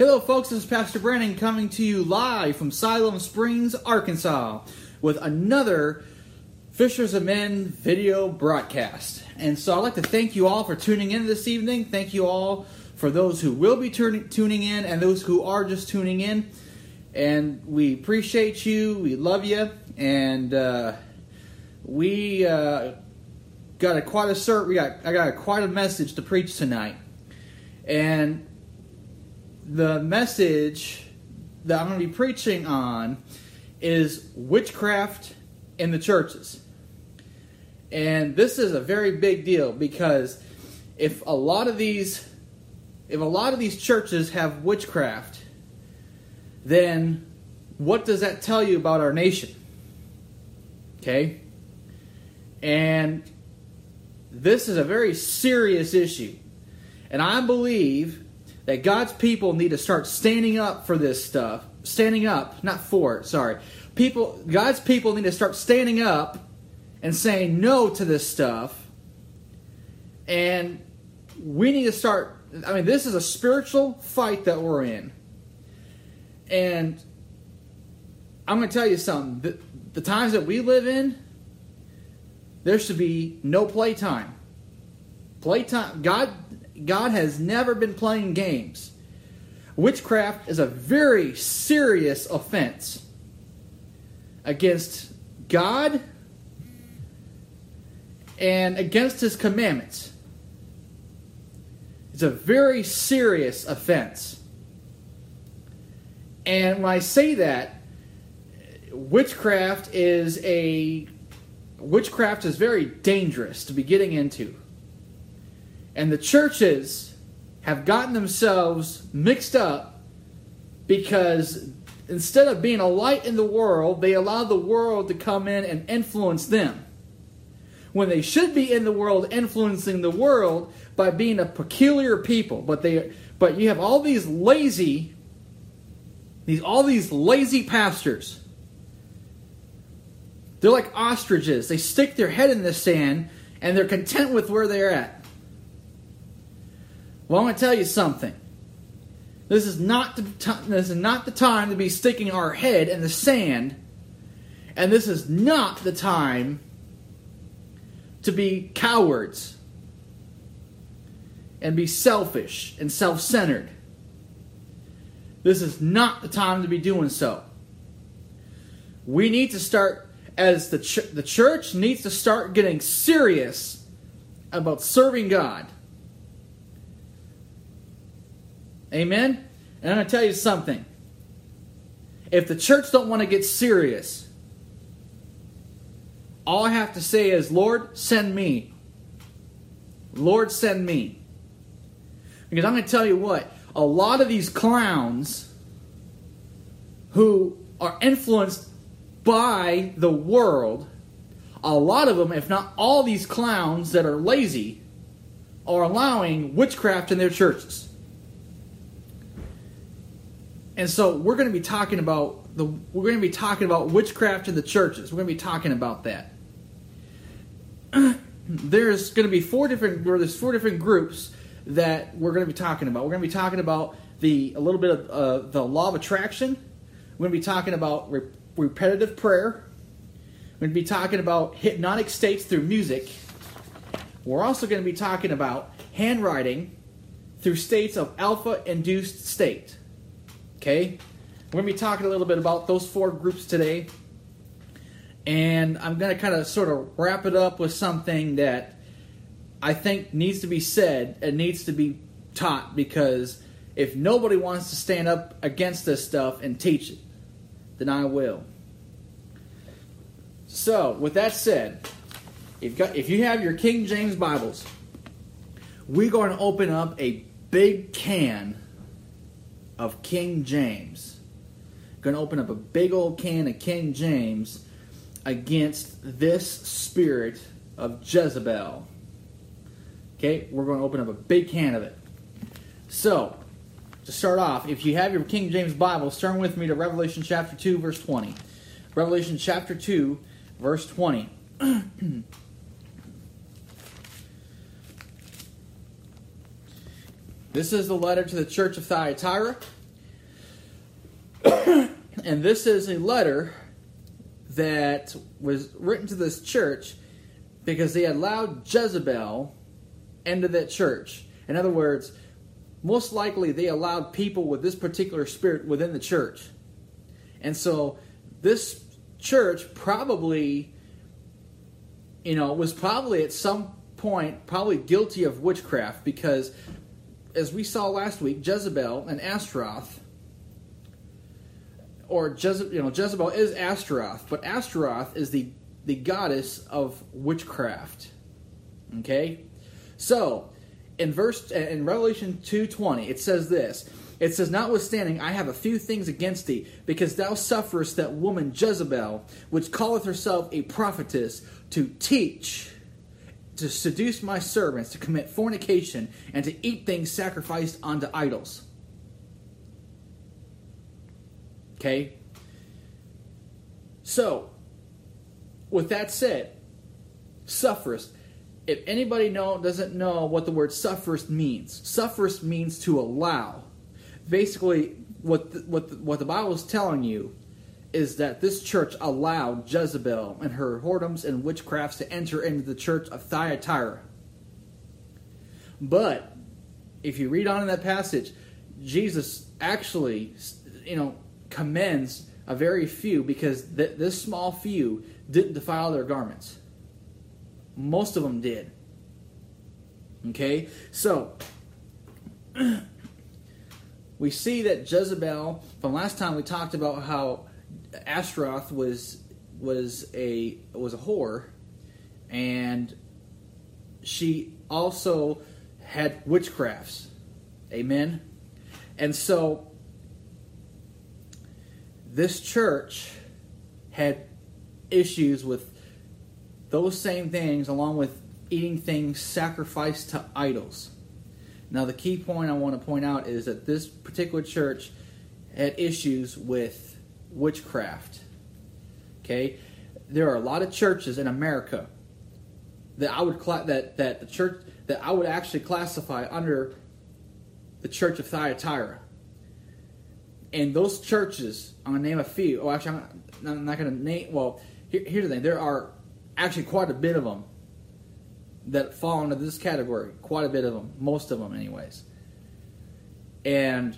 Hello folks, this is Pastor Brandon coming to you live from Siloam Springs, Arkansas with another Fishers of Men video broadcast. And so I'd like to thank you all for tuning in this evening. Thank you all for those who will be tuning in and those who are just tuning in. And we appreciate you, we love you, and we got quite a message to preach tonight. And the message that I'm going to be preaching on is witchcraft in the churches. And this is a very big deal because if a lot of these churches have witchcraft, then what does that tell you about our nation? Okay? And this is a very serious issue. And I believe that God's people need to start standing up for this stuff. Standing up, not for it, sorry. God's people need to start standing up and saying no to this stuff. And we need to start, this is a spiritual fight that we're in. And I'm going to tell you something. The times that we live in, there should be no playtime. Playtime. God has never been playing games. Witchcraft is a very serious offense against God and against His commandments. It's a very serious offense. And when I say that, witchcraft is very dangerous to be getting into. And the churches have gotten themselves mixed up because instead of being a light in the world, they allow the world to come in and influence them. When they should be in the world influencing the world by being a peculiar people. But you have all these lazy pastors. They're like ostriches. They stick their head in the sand and they're content with where they're at. Well, I'm going to tell you something. This is not the time to be sticking our head in the sand, and this is not the time to be cowards and be selfish and self-centered. This is not the time to be doing so. We need to start, as the church needs to start getting serious about serving God. Amen? And I'm going to tell you something. If the church don't want to get serious, all I have to say is, Lord, send me. Lord, send me. Because I'm going to tell you what, a lot of these clowns who are influenced by the world, a lot of them, if not all these clowns that are lazy, are allowing witchcraft in their churches. And so we're going to be talking about witchcraft in the churches. We're going to be talking about that. There's going to be four different groups that we're going to be talking about. We're going to be talking about a little bit of the law of attraction. We're going to be talking about repetitive prayer. We're going to be talking about hypnotic states through music. We're also going to be talking about handwriting through states of alpha-induced state. Okay? We're going to be talking a little bit about those four groups today. And I'm going to kind of sort of wrap it up with something that I think needs to be said and needs to be taught, because if nobody wants to stand up against this stuff and teach it, then I will. So, with that said, if you have your King James Bibles, we're going to open up a big can of King James. Going to open up a big old can of King James against this spirit of Jezebel. Okay, we're going to open up a big can of it. So, to start off, if you have your King James Bible, turn with me to Revelation chapter 2, verse 20. Revelation chapter 2, verse 20. This is the letter to the church of Thyatira. And this is a letter that was written to this church because they allowed Jezebel into that church. In other words, most likely they allowed people with this particular spirit within the church. And so this church probably, was probably at some point probably guilty of witchcraft, because as we saw last week, Jezebel and Ashtaroth, or Jezebel is Ashtaroth, but Ashtaroth is the goddess of witchcraft. Okay? So, in Revelation 2:20, it says this. It says, "Notwithstanding, I have a few things against thee, because thou sufferest that woman Jezebel, which calleth herself a prophetess, to teach, to seduce my servants, to commit fornication, and to eat things sacrificed unto idols." Okay? So, with that said, sufferest. If anybody doesn't know what the word sufferest means to allow. Basically, what the Bible is telling you is that this church allowed Jezebel and her whoredoms and witchcrafts to enter into the church of Thyatira. But if you read on in that passage, Jesus actually, commends a very few, because this small few didn't defile their garments. Most of them did. Okay? So, we see that Jezebel, from last time we talked about how Ashtaroth was a whore, and she also had witchcrafts. Amen? And so, this church had issues with those same things, along with eating things sacrificed to idols. Now, the key point I want to point out is that this particular church had issues with witchcraft. Okay, there are a lot of churches in America that I would actually classify under the Church of Thyatira. And those churches, I'm going to name a few. Oh, actually, I'm not going to name. Well, here's the thing: there are actually quite a bit of them that fall into this category. Quite a bit of them, most of them, anyways. And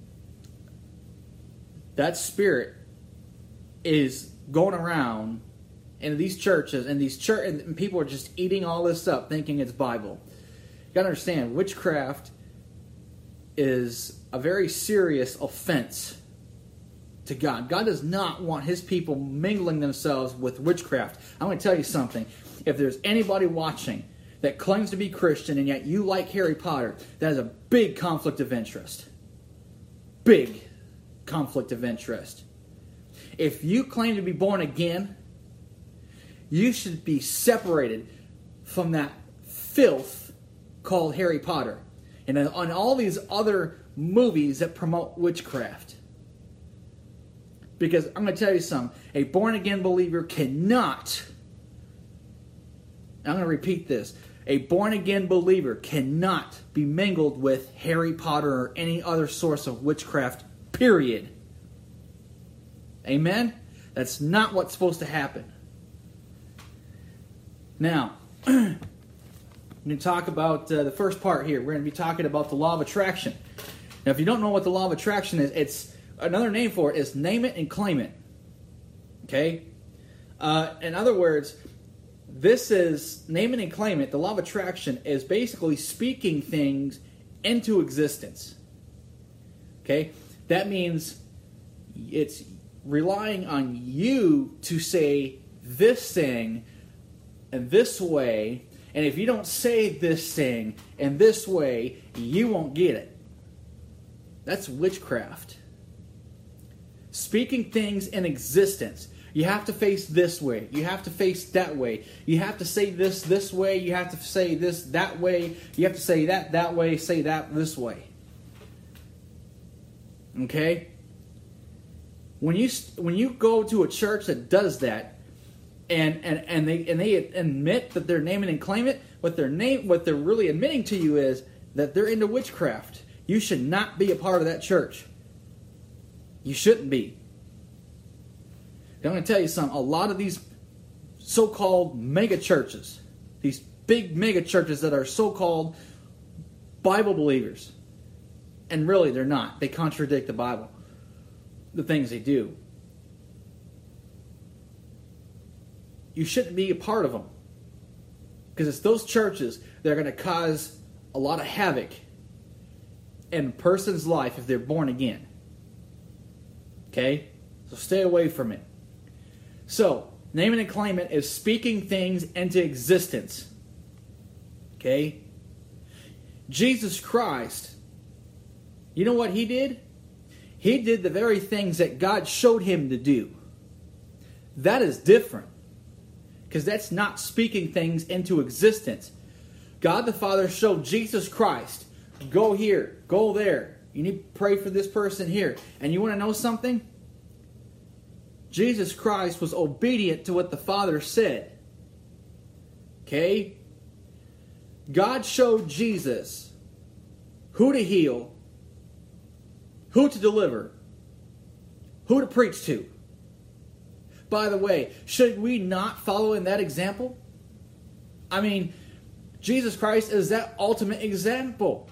that spirit is going around in these churches, and people are just eating all this up, thinking it's Bible. You got to understand, witchcraft is a very serious offense to God. God does not want His people mingling themselves with witchcraft. I'm going to tell you something. If there's anybody watching that claims to be Christian and yet you like Harry Potter, that is a big conflict of interest. Big conflict of interest. If you claim to be born again, you should be separated from that filth called Harry Potter and on all these other movies that promote witchcraft. Because I'm going to tell you something. A born-again believer cannot, I'm going to repeat this, a born-again believer cannot be mingled with Harry Potter or any other source of witchcraft, period. Amen? That's not what's supposed to happen. Now, we're going to talk about the first part here. We're going to be talking about the law of attraction. Now, if you don't know what the law of attraction is, it's another name for it is name it and claim it. Okay? In other words, this is name it and claim it. The law of attraction is basically speaking things into existence. Okay? That means it's relying on you to say this thing in this way, and if you don't say this thing in this way, you won't get it. That's witchcraft. Speaking things in existence. You have to face this way. You have to face that way. You have to say this way. You have to say this that way. You have to say that way. Say that this way. Okay? When you go to a church that does that, and they admit that they're naming and claim it, what they're really admitting to you is that they're into witchcraft. You should not be a part of that church. You shouldn't be. I'm going to tell you something. A lot of these so-called mega churches, these big mega churches that are so-called Bible believers, and really they're not. They contradict the Bible, the things they do. You shouldn't be a part of them. Because it's those churches that are going to cause a lot of havoc in a person's life if they're born again. Okay? So stay away from it. So, name it and claim it is speaking things into existence. Okay? Jesus Christ, you know what He did? He did the very things that God showed Him to do. That is different. Because that's not speaking things into existence. God the Father showed Jesus Christ, go here, go there. You need to pray for this person here. And you want to know something? Jesus Christ was obedient to what the Father said. Okay? God showed Jesus who to heal, who to deliver, who to preach to. By the way, should we not follow in that example? I mean, Jesus Christ is that ultimate example.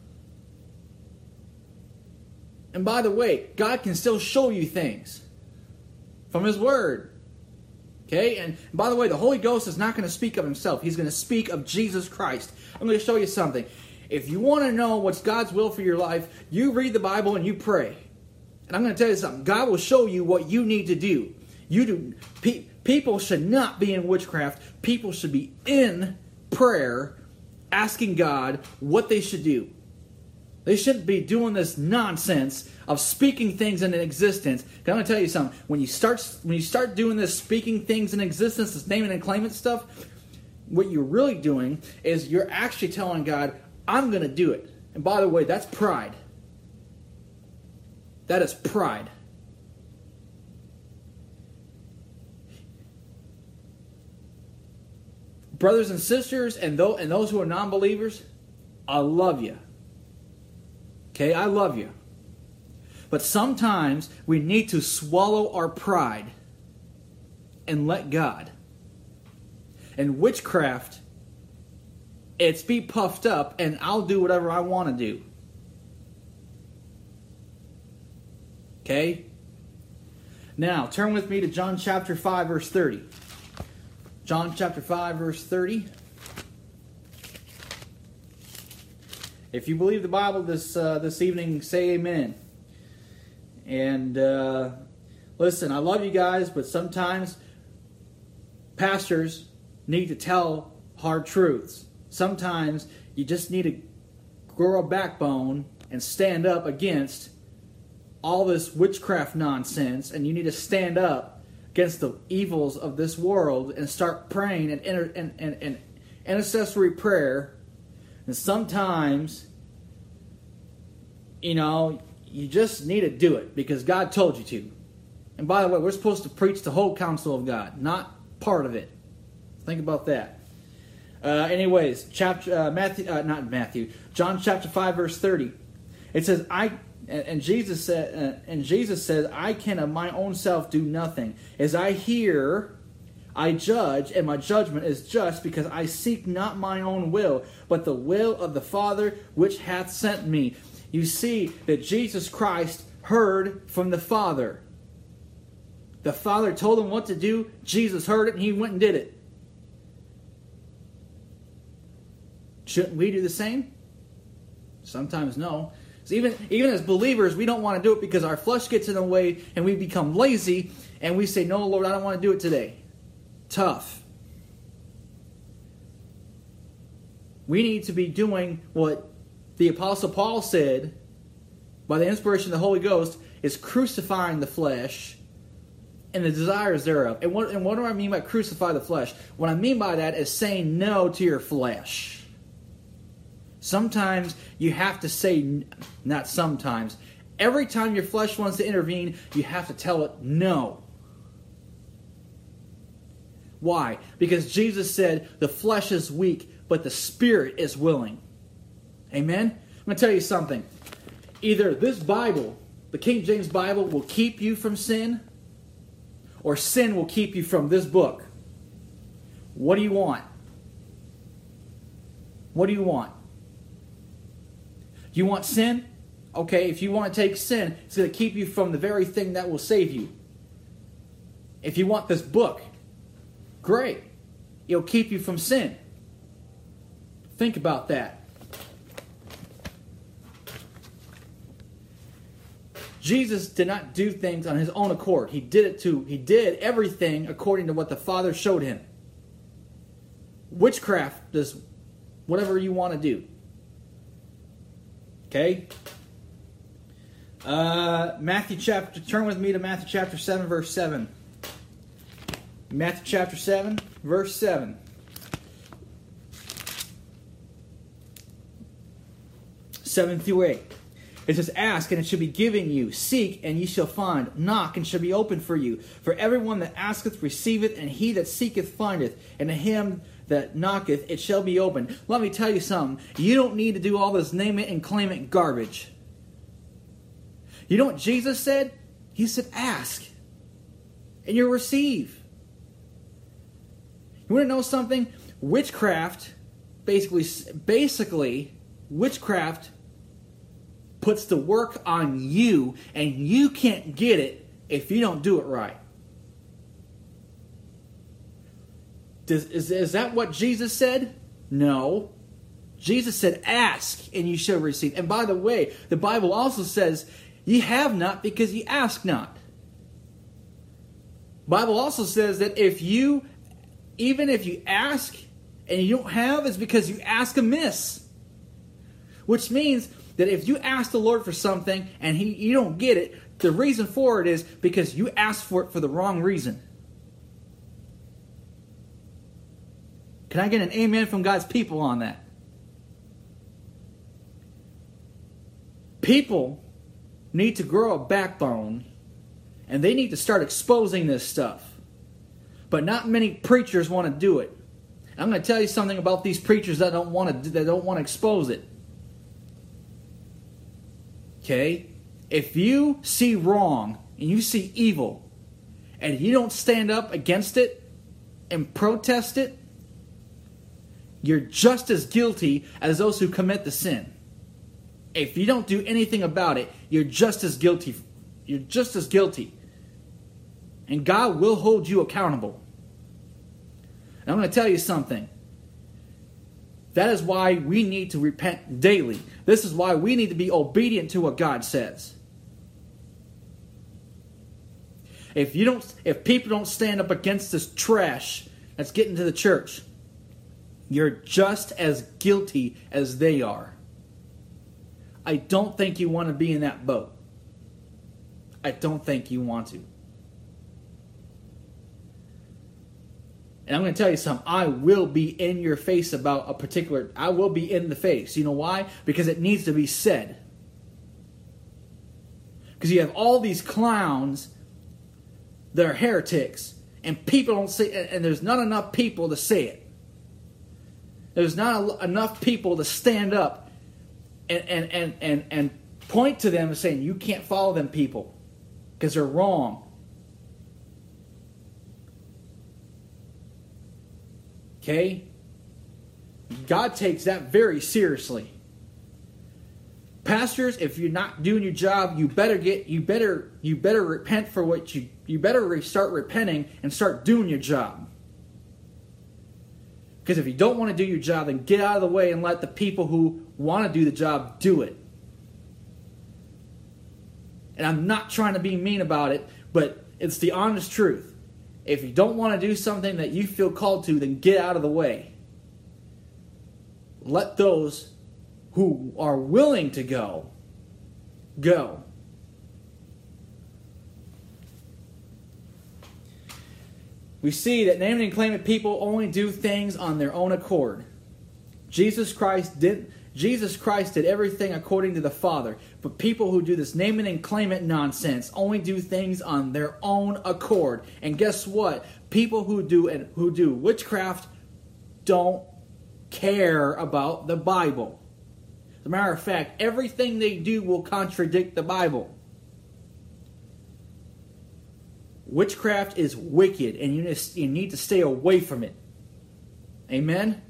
And by the way, God can still show you things from His Word. Okay? And by the way, the Holy Ghost is not going to speak of Himself. He's going to speak of Jesus Christ. I'm going to show you something. If you want to know what's God's will for your life, you read the Bible and you pray. And I'm going to tell you something. God will show you what you need to do. People should not be in witchcraft. People should be in prayer, asking God what they should do. They shouldn't be doing this nonsense of speaking things into existence. I'm going to tell you something. When you start doing this speaking things in existence, this naming and claiming stuff, what you're really doing is you're actually telling God, I'm going to do it. And by the way, that's pride. That is pride. Brothers and sisters, and those who are non-believers, I love you. Okay, I love you. But sometimes we need to swallow our pride and let God. And witchcraft, it's be puffed up and I'll do whatever I want to do. Okay? Now, turn with me to John chapter 5, verse 30. John chapter 5, verse 30. If you believe the Bible this evening, say amen. And listen, I love you guys, but sometimes pastors need to tell hard truths. Sometimes you just need to grow a backbone and stand up against all this witchcraft nonsense, and you need to stand up against the evils of this world and start praying and intercessory prayer. And sometimes, you just need to do it because God told you to. And by the way, we're supposed to preach the whole counsel of God, not part of it. Think about that. Anyways, John chapter 5, verse 30. It says, Jesus said, I can of my own self do nothing. As I hear, I judge, and my judgment is just, because I seek not mine own will, but the will of the Father which hath sent me. You see that Jesus Christ heard from the Father. The Father told him what to do. Jesus heard it, and he went and did it. Shouldn't we do the same? Sometimes no. So even as believers, we don't want to do it because our flesh gets in the way and we become lazy and we say, no, Lord, I don't want to do it today. Tough. We need to be doing what the Apostle Paul said by the inspiration of the Holy Ghost is crucifying the flesh and the desires thereof. And what do I mean by crucify the flesh? What I mean by that is saying no to your flesh. Sometimes you have to say, not sometimes, every time your flesh wants to intervene, you have to tell it no. Why? Because Jesus said the flesh is weak, but the spirit is willing. Amen? I'm going to tell you something. Either this Bible the King James Bible will keep you from sin, or sin will keep you from this book? What do you want? What do you want? You want sin? Okay, if you want to take sin, it's going to keep you from the very thing that will save you. If you want this book, great. It'll keep you from sin. Think about that. Jesus did not do things on his own accord. He did everything according to what the Father showed him. Witchcraft does whatever you want to do. Okay? Turn with me to Matthew chapter 7, verse 7. Matthew chapter 7, verse 7. Seven through 8. It says, "Ask, and it shall be given you. Seek, and ye shall find. Knock, and shall be opened for you. For everyone that asketh receiveth, and he that seeketh findeth. And to him that knocketh it shall be opened." Let me tell you something. You don't need to do all this name it and claim it garbage. You know what Jesus said? He said, ask, and you'll receive. You want to know something? Witchcraft, basically, witchcraft puts the work on you, and you can't get it if you don't do it right. Is that what Jesus said? No. Jesus said, ask, and you shall receive. And by the way, the Bible also says, ye have not because ye ask not. The Bible also says that even if you ask and you don't have, it's because you ask amiss. Which means that if you ask the Lord for something and you don't get it, the reason for it is because you asked for it for the wrong reason. Can I get an amen from God's people on that? People need to grow a backbone, and they need to start exposing this stuff. But not many preachers want to do it. I'm going to tell you something about these preachers that don't want to expose it. Okay? If you see wrong and you see evil and you don't stand up against it and protest it, you're just as guilty as those who commit the sin. If you don't do anything about it, you're just as guilty. You're just as guilty. And God will hold you accountable. And I'm going to tell you something. That is why we need to repent daily. This is why we need to be obedient to what God says. If people don't stand up against this trash that's getting to the church, you're just as guilty as they are. I don't think you want to be in that boat. I don't think you want to. And I'm going to tell you something. I will be in your face about a particular... I will be in the face. You know why? Because it needs to be said. Because you have all these clowns that are heretics, and people don't say... And there's not enough people to say it. There's not enough people to stand up and point to them and saying, you can't follow them people because they're wrong. Okay? God takes that very seriously. Pastors, if you're not doing your job, you better repent for what you better start repenting and start doing your job. Because if you don't want to do your job, then get out of the way and let the people who want to do the job do it. And I'm not trying to be mean about it, but it's the honest truth. If you don't want to do something that you feel called to, then get out of the way. Let those who are willing to go. We see that name it and claim it people only do things on their own accord. Jesus Christ did everything according to the Father. But people who do this name it and claim it nonsense only do things on their own accord. And guess what? People who do witchcraft don't care about the Bible. As a matter of fact, everything they do will contradict the Bible. Witchcraft is wicked, and you need to stay away from it. Amen?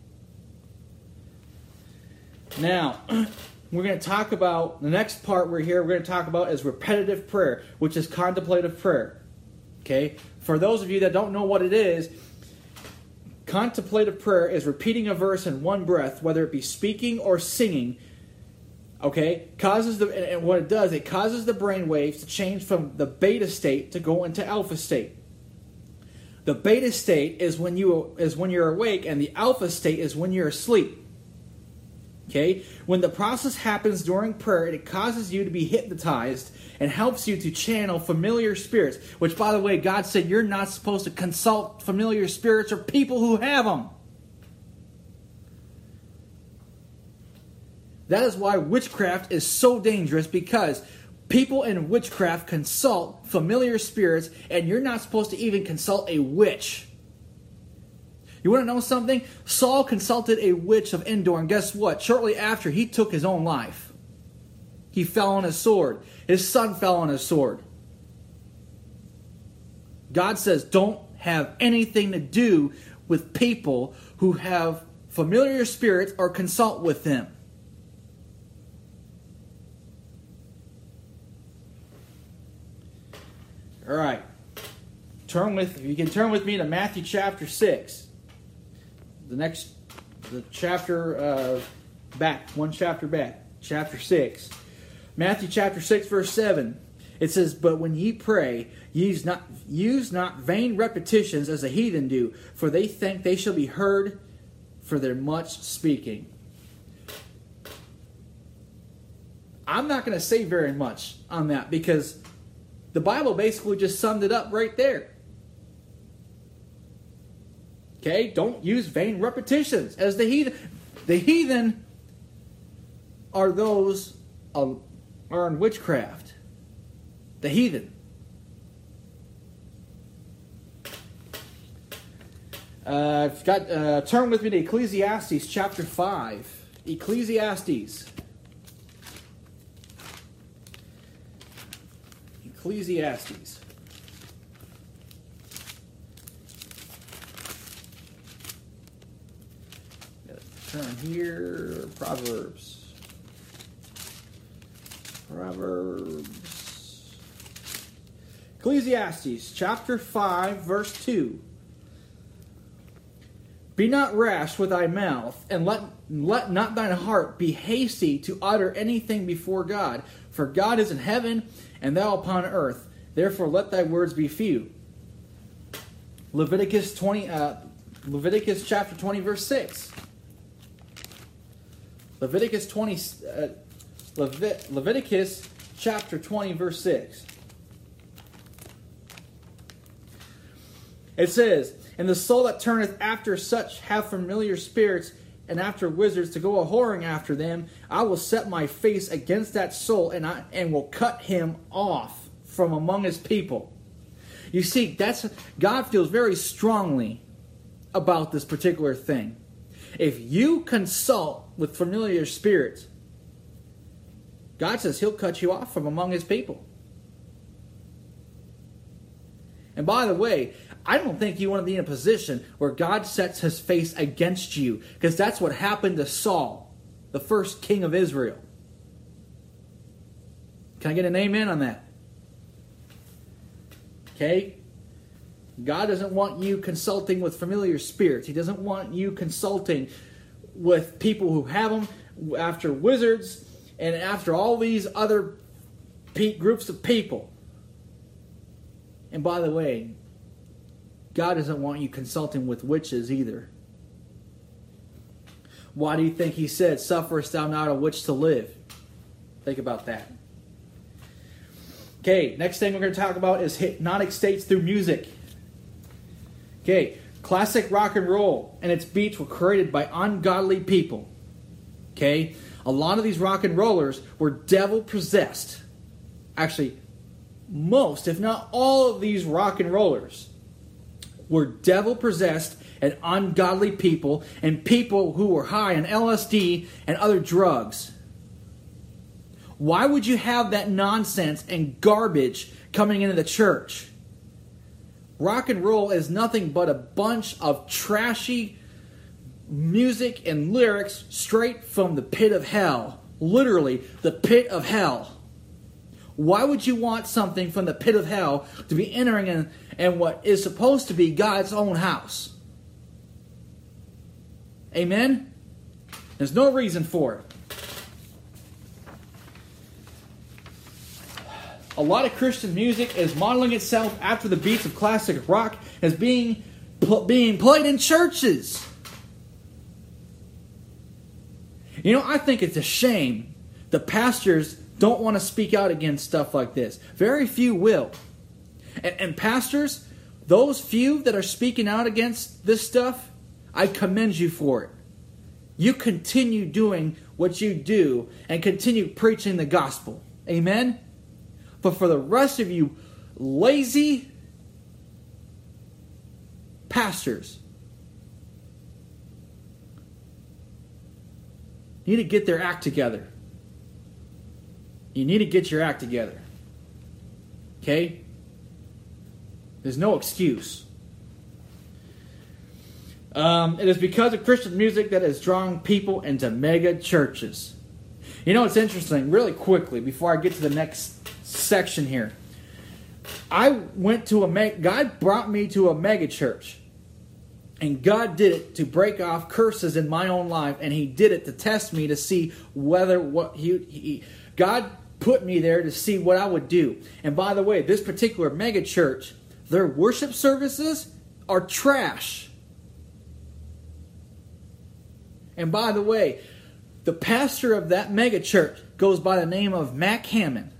Now, we're going to talk about, the next part we're going to talk about is repetitive prayer, which is contemplative prayer. Okay? For those of you that don't know what it is, contemplative prayer is repeating a verse in one breath, whether it be speaking or singing. Okay? And what it does, it causes the brain waves to change from the beta state to go into alpha state. The beta state is when you're awake, and the alpha state is when you're asleep. Okay? When the process happens during prayer, it causes you to be hypnotized and helps you to channel familiar spirits. Which, by the way, God said you're not supposed to consult familiar spirits or people who have them. That is why witchcraft is so dangerous, because people in witchcraft consult familiar spirits, and you're not supposed to even consult a witch. You want to know something? Saul consulted a witch of Endor, and guess what? Shortly after, he took his own life. He fell on his sword. His son fell on his sword. God says, don't have anything to do with people who have familiar spirits or consult with them. All right. You can turn with me to Matthew chapter 6. The chapter back, one chapter back, chapter 6. Matthew chapter 6, verse 7. It says, "But when ye pray, use not vain repetitions as the heathen do, for they think they shall be heard for their much speaking." I'm not going to say very much on that, because the Bible basically just summed it up right there. Okay, don't use vain repetitions as the heathen. The heathen are those are in witchcraft. The heathen. Turn with me to Ecclesiastes chapter 5. Ecclesiastes. Turn here. Proverbs. Ecclesiastes chapter 5, verse 2. "Be not rash with thy mouth, and let not thine heart be hasty to utter anything before God. For God is in heaven, and thou upon earth. Therefore let thy words be few." Leviticus chapter 20, verse 6. Leviticus chapter 20, verse 6. It says, "And the soul that turneth after such have familiar spirits, and after wizards to go a-whoring after them, I will set my face against that soul, and will cut him off from among his people." You see, God feels very strongly about this particular thing. If you consult with familiar spirits, God says He'll cut you off from among His people. And by the way, I don't think you want to be in a position where God sets His face against you, because that's what happened to Saul, the first king of Israel. Can I get an amen on that? Okay? God doesn't want you consulting with familiar spirits. He doesn't want you consulting with people who have them, after wizards, and after all these other groups of people. And by the way, God doesn't want you consulting with witches either. Why do you think He said, "Sufferest thou not a witch to live"? Think about that. Okay, next thing we're going to talk about is hypnotic states through music. Okay, classic rock and roll and its beats were created by ungodly people. Okay, a lot of these rock and rollers were devil possessed. Actually, most, if not all of these rock and rollers were devil possessed and ungodly people, and people who were high on LSD and other drugs. Why would you have that nonsense and garbage coming into the church? Rock and roll is nothing but a bunch of trashy music and lyrics straight from the pit of hell. Literally, the pit of hell. Why would you want something from the pit of hell to be entering in what is supposed to be God's own house? Amen? There's no reason for it. A lot of Christian music is modeling itself after the beats of classic rock as being played in churches. You know, I think it's a shame the pastors don't want to speak out against stuff like this. Very few will. And pastors, those few that are speaking out against this stuff, I commend you for it. You continue doing what you do and continue preaching the gospel. Amen? But for the rest of you lazy pastors, you need to get their act together. You need to get your act together. Okay? There's no excuse. It is because of Christian music that is drawing people into mega churches. You know, it's interesting, really quickly, before I get to the next section here. I went to God brought me to a mega church. And God did it to break off curses in my own life. And He did it to test me to see whether God put me there to see what I would do. And by the way, this particular mega church, their worship services are trash. And by the way, the pastor of that mega church goes by the name of Mac Hammond.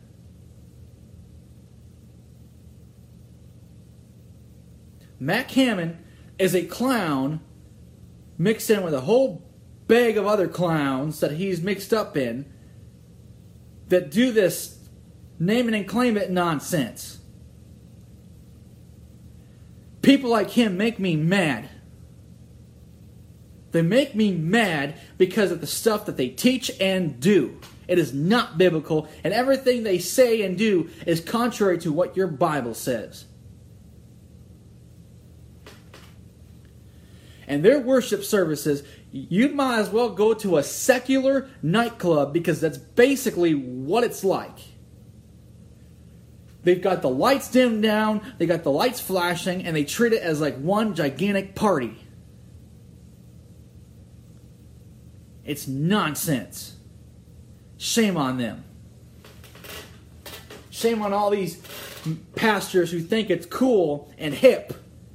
Mac Hammond is a clown mixed in with a whole bag of other clowns that he's mixed up in that do this name it and claim it nonsense. People like him make me mad. They make me mad because of the stuff that they teach and do. It is not biblical, and everything they say and do is contrary to what your Bible says. And their worship services, you might as well go to a secular nightclub because that's basically what it's like. They've got the lights dimmed down, they got the lights flashing, and they treat it as like one gigantic party. It's nonsense. Shame on them. Shame on all these pastors who think it's cool and hip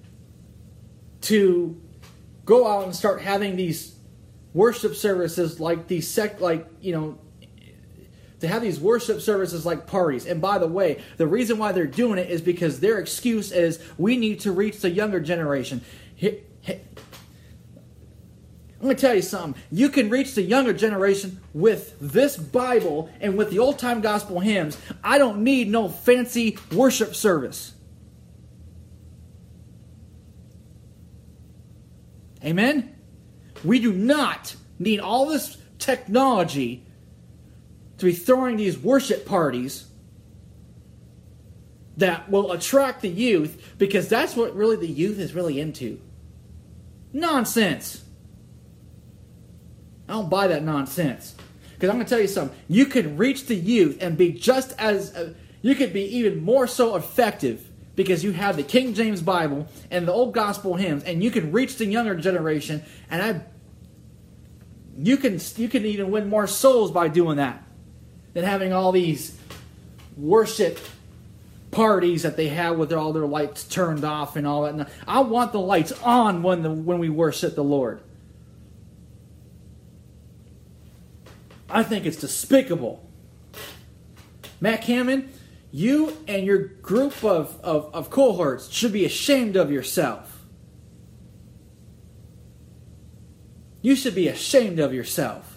to go out and start having these worship services like to have these worship services like parties. And by the way, the reason why they're doing it is because their excuse is we need to reach the younger generation. I'm going to tell you something. You can reach the younger generation with this Bible and with the old-time gospel hymns. I don't need no fancy worship service. Amen? We do not need all this technology to be throwing these worship parties that will attract the youth, because that's what really the youth is really into. Nonsense. I don't buy that nonsense. Because I'm going to tell you something. You can reach the youth and be just as... you could be even more so effective because you have the King James Bible and the old gospel hymns, and you can reach the younger generation, and you can even win more souls by doing that than having all these worship parties that they have with all their lights turned off and all that. I want the lights on when we worship the Lord. I think it's despicable. Mac Hammond, you and your group of cohorts should be ashamed of yourself. You should be ashamed of yourself.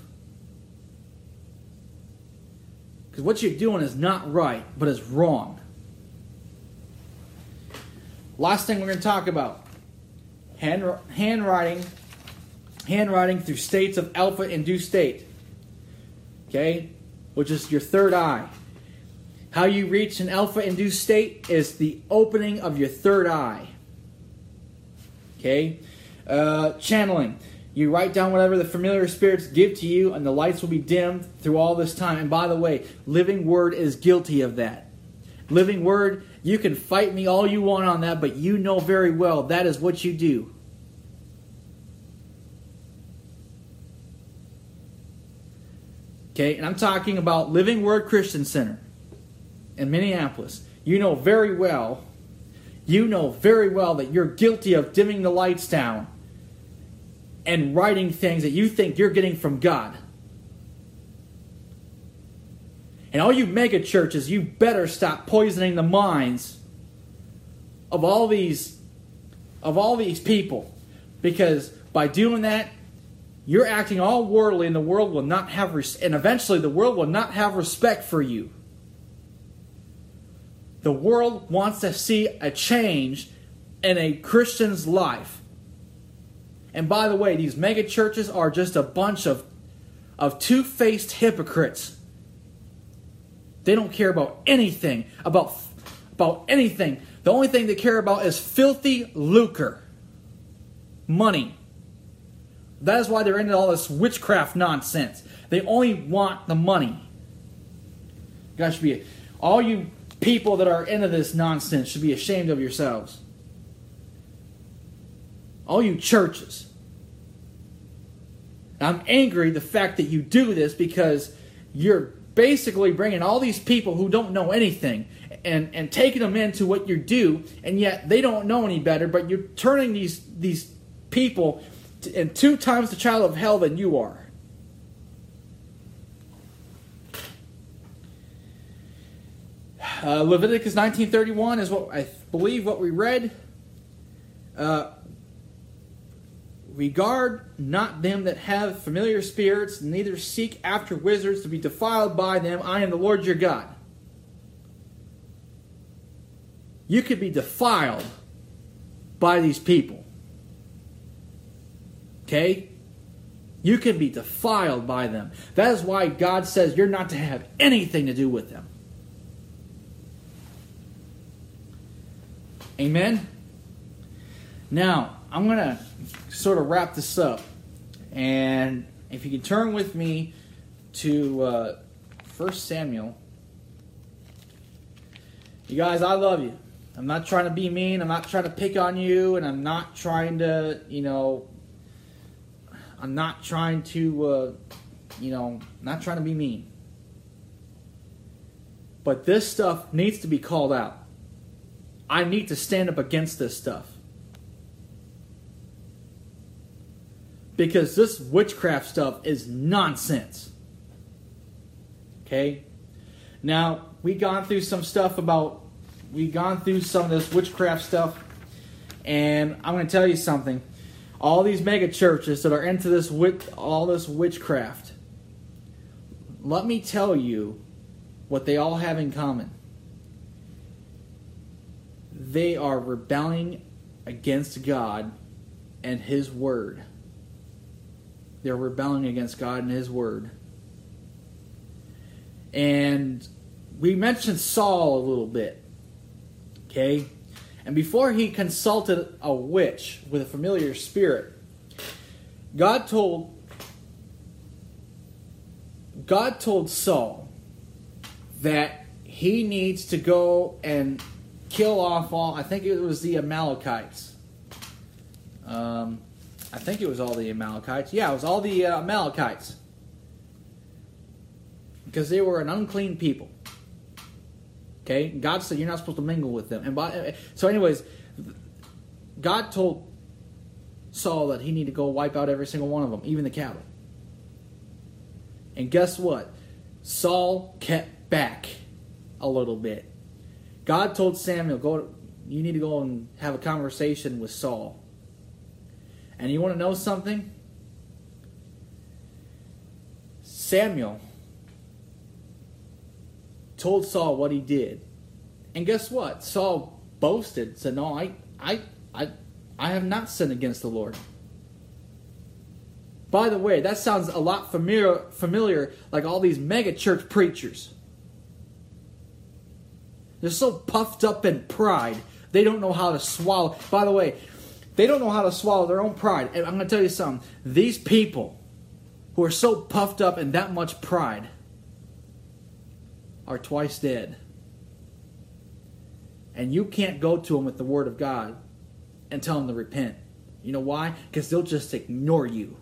Because what you're doing is not right, but is wrong. Last thing we're going to talk about. Handwriting through states of alpha-induced state. Okay? Which is your third eye. How you reach an alpha-induced state is the opening of your third eye. Okay? Channeling. You write down whatever the familiar spirits give to you, and the lights will be dimmed through all this time. And by the way, Living Word is guilty of that. Living Word, you can fight me all you want on that, but you know very well that is what you do. Okay, and I'm talking about Living Word Christian Center in Minneapolis. You know very well that you're guilty of dimming the lights down and writing things that you think you're getting from God. And all you mega churches, you better stop poisoning the minds of all these people, because by doing that, you're acting all worldly, and the world will not have and eventually the world will not have respect for you. The world wants to see a change in a Christian's life. And by the way, these mega churches are just a bunch of two-faced hypocrites. They don't care about anything, about anything. The only thing they care about is filthy lucre. Money. That is why they're into all this witchcraft nonsense. They only want the money. You guys should be, all you people that are into this nonsense should be ashamed of yourselves. All you churches. I'm angry the fact that you do this, because you're basically bringing all these people who don't know anything and taking them into what you do, and yet they don't know any better, but you're turning these people in 2 times the child of hell than you are. Leviticus 19:31 is what I believe what we read. Regard not them that have familiar spirits, neither seek after wizards to be defiled by them. I am the Lord your God. You could be defiled by these people. Okay? You can be defiled by them. That is why God says you're not to have anything to do with them. Amen? Now, I'm going to sort of wrap this up. And if you can turn with me to 1 Samuel. You guys, I love you. I'm not trying to be mean. I'm not trying to pick on you. And I'm not trying to, not trying to be mean. But this stuff needs to be called out. I need to stand up against this stuff. Because this witchcraft stuff is nonsense. Okay? Now, we've gone through some of this witchcraft stuff. And I'm going to tell you something. All these mega churches that are into this all this witchcraft, let me tell you what they all have in common. They are rebelling against God and His Word. They're rebelling against God and His Word. And we mentioned Saul a little bit. Okay? And before he consulted a witch with a familiar spirit, God told Saul that he needs to go and kill off all, I think it was the Amalekites. I think it was all the Amalekites. Yeah, it was all the Amalekites. Because they were an unclean people. Okay? God said you're not supposed to mingle with them. So anyways, God told Saul that he needed to go wipe out every single one of them, even the cattle. And guess what? Saul kept back a little bit. God told Samuel, you need to go and have a conversation with Saul. And you want to know something? Samuel told Saul what he did. And guess what? Saul boasted, said, no, I have not sinned against the Lord. By the way, that sounds a lot familiar like all these mega church preachers. They're so puffed up in pride, they don't know how to swallow. By the way, They don't know how to swallow their own pride. And I'm going to tell you something. These people who are so puffed up in that much pride are twice dead. And you can't go to them with the Word of God and tell them to repent. You know why? Because they'll just ignore you.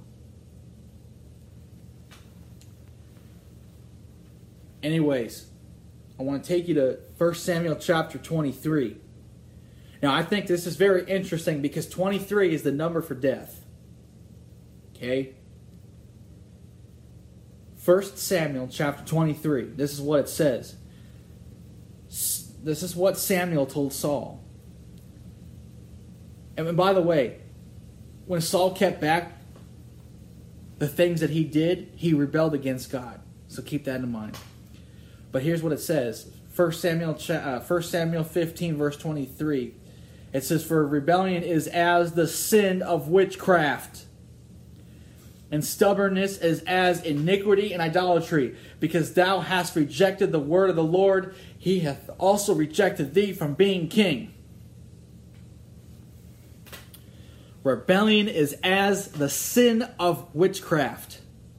Anyways, I want to take you to 1 Samuel chapter 23. Now, I think this is very interesting because 23 is the number for death. Okay? 1 Samuel chapter 23. This is what it says. This is what Samuel told Saul. And by the way, when Saul kept back the things that he did, he rebelled against God. So keep that in mind. But here's what it says. 1 Samuel 15, verse 23. It says, "For rebellion is as the sin of witchcraft, and stubbornness is as iniquity and idolatry. Because thou hast rejected the word of the Lord, he hath also rejected thee from being king." Rebellion is as the sin of witchcraft.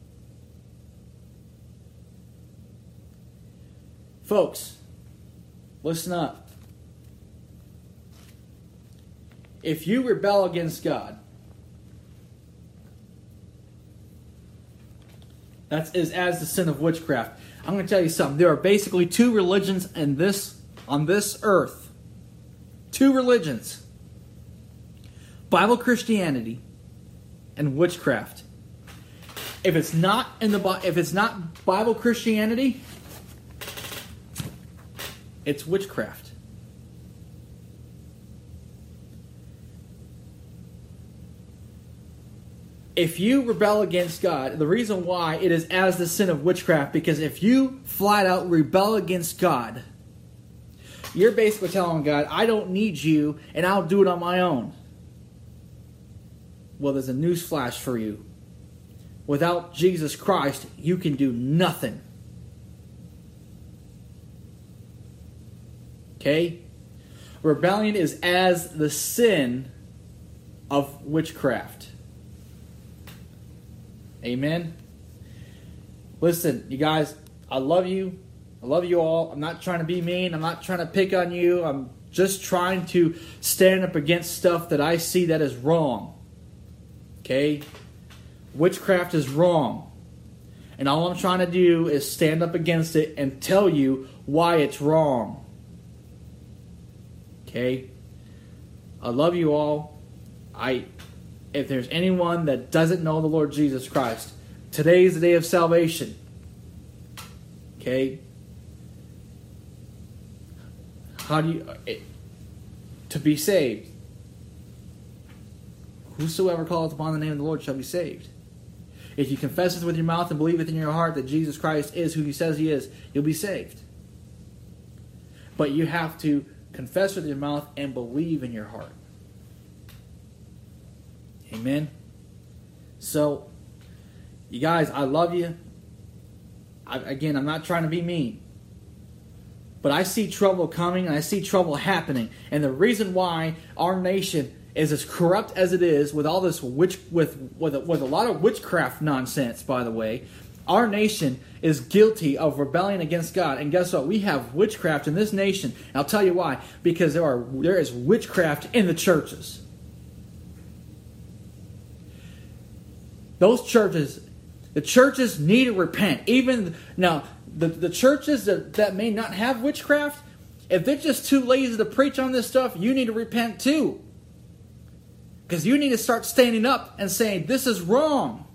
Folks, listen up. If you rebel against God, that is as the sin of witchcraft. I'm going to tell you something. There are basically two religions on this earth. Two religions. Bible Christianity and witchcraft. If it's not Bible Christianity, it's witchcraft. If you rebel against God, the reason why it is as the sin of witchcraft, because if you flat out rebel against God, you're basically telling God, I don't need you and I'll do it on my own. Well, there's a news flash for you. Without Jesus Christ, you can do nothing. Okay? Rebellion is as the sin of witchcraft. Amen? Listen, you guys, I love you. I love you all. I'm not trying to be mean. I'm not trying to pick on you. I'm just trying to stand up against stuff that I see that is wrong. Okay? Witchcraft is wrong. And all I'm trying to do is stand up against it and tell you why it's wrong. Okay? I love you all. If there's anyone that doesn't know the Lord Jesus Christ, today is the day of salvation. Okay? How do you... to be saved. Whosoever calleth upon the name of the Lord shall be saved. If you confess it with your mouth and believe it in your heart that Jesus Christ is who he says he is, you'll be saved. But you have to confess with your mouth and believe in your heart. Amen? So, you guys, I love you. Again, I'm not trying to be mean. But I see trouble coming and I see trouble happening. And the reason why our nation is as corrupt as it is, with all this with a lot of witchcraft nonsense, by the way, our nation is guilty of rebelling against God. And guess what? We have witchcraft in this nation. And I'll tell you why. Because there is witchcraft in the churches. Those churches, the churches need to repent. Even now, the churches that may not have witchcraft, if they're just too lazy to preach on this stuff, you need to repent too. Because you need to start standing up and saying, this is wrong.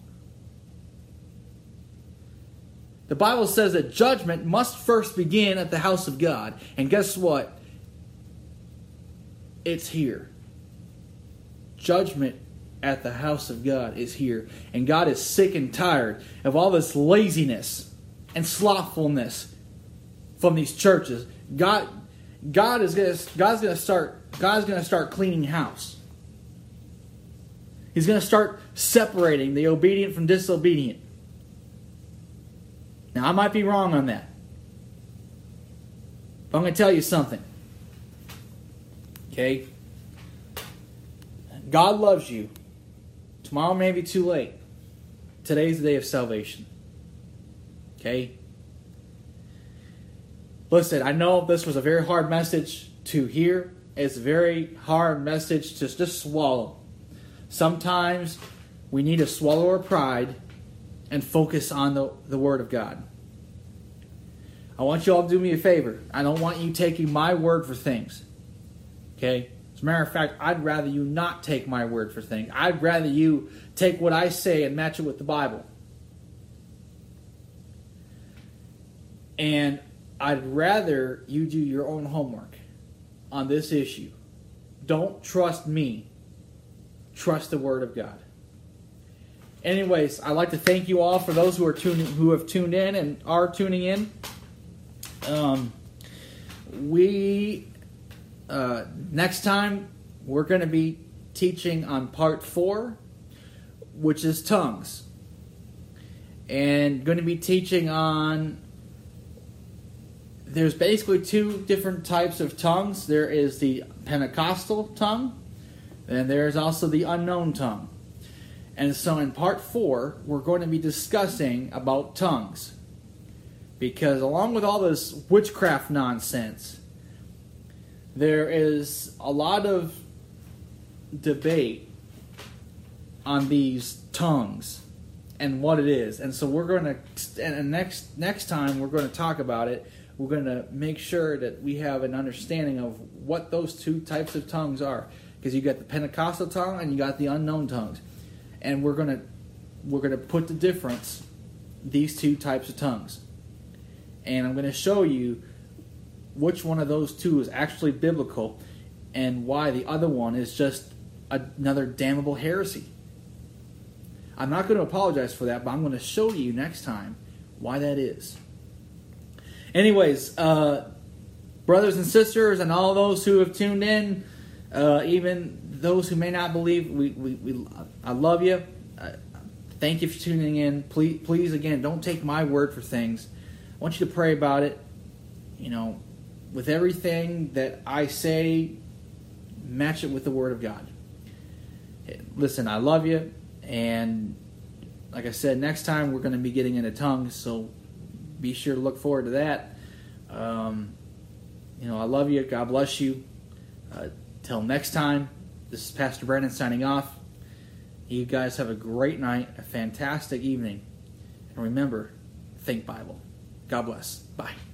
The Bible says that judgment must first begin at the house of God. And guess what? It's here. Judgment at the house of God is here. And God is sick and tired of all this laziness and slothfulness from these churches. God's going to start cleaning house. He's going to start separating the obedient from disobedient. Now, I might be wrong on that. But I'm going to tell you something. Okay? God loves you. Tomorrow may be too late. Today's the day of salvation. Okay? Listen, I know this was a very hard message to hear. It's a very hard message to just swallow. Sometimes we need to swallow our pride and focus on the Word of God. I want you all to do me a favor. I don't want you taking my word for things. Okay? As a matter of fact, I'd rather you not take my word for things. I'd rather you take what I say and match it with the Bible. And I'd rather you do your own homework on this issue. Don't trust me. Trust the Word of God. Anyways, I'd like to thank you all for those who have tuned in and are tuning in. Next time we're going to be teaching on part 4, which is tongues, and going to be teaching on. There's basically 2 different types of tongues. There is the Pentecostal tongue, and there's also the unknown tongue. And so in part 4, we're going to be discussing about tongues. Because along with all this witchcraft nonsense, there is a lot of debate on these tongues and what it is. And so we're going to, and next time we're going to talk about it. We're going to make sure that we have an understanding of what those 2 types of tongues are. Because you got the Pentecostal tongue and you got the unknown tongues. And we're going to put the difference, these 2 types of tongues. And I'm going to show you which one of those 2 is actually biblical and why the other one is just another damnable heresy. I'm not going to apologize for that, but I'm going to show you next time why that is. Anyways, brothers and sisters and all those who have tuned in, even those who may not believe, I love you. Thank you for tuning in. Please, again, don't take my word for things. I want you to pray about it. With everything that I say, match it with the Word of God. Listen, I love you. And like I said, next time we're going to be getting into tongues, so be sure to look forward to that. I love you. God bless you. Till next time, this is Pastor Brandon signing off. You guys have a great night, a fantastic evening. And remember, think Bible. God bless. Bye.